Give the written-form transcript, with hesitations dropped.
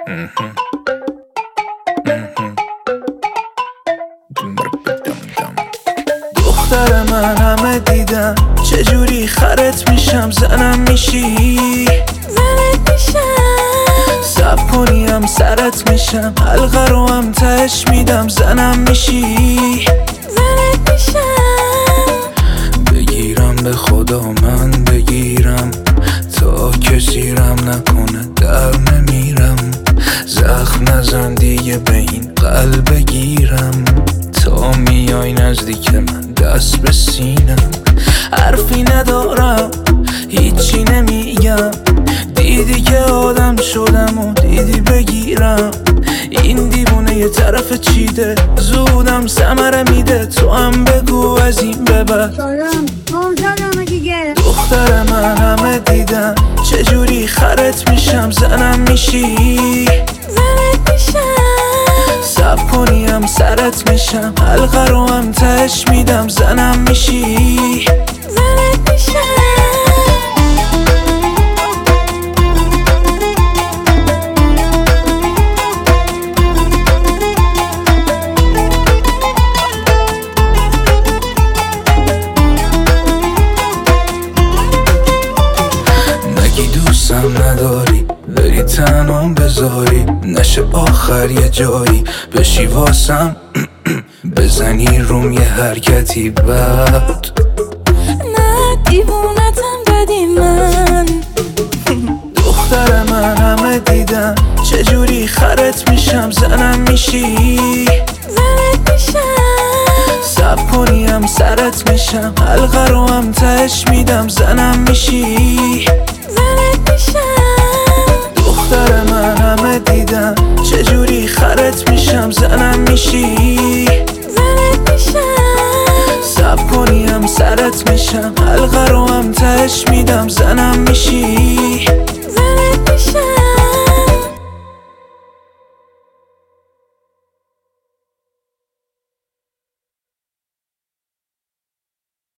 دختر من همه دیدم چجوری خرت میشم زنم میشی سب کنیم سرت میشم حلقه رو هم تهش میدم زنم میشی بگیرم به خدا من بگیرم تا کسی رم نکنه در نمیرم زخم نزن دیگه به این قلب بگیرم تا میای نزدیک من دست به سینم حرفی ندارم هیچی نمیگم دیدی که آدم شدم و دیدی بگیرم این دیوونه یه طرف چیده زودم ثمره میده تو هم بگو از این به بعد دختر من همه دیدم چجوری خرت میشم زنم میشی سب کنیم سرت میشم حلقه رو هم تهش میدم زنم میشی دوستم نداری بری تنم بذاری نشه آخر یه جایی بشی واسم بزنی روم یه حرکتی بعد نه دیوونتم بدی من دختر من همه دیدم چجوری خرت میشم زنم میشی سب کنیم سرت میشم حلقه رو هم تهش میدم زنم میشی دختر من همه دیدم چجوری خرت میشم زنم میشی سب کنیم سرت میشم حلقه رو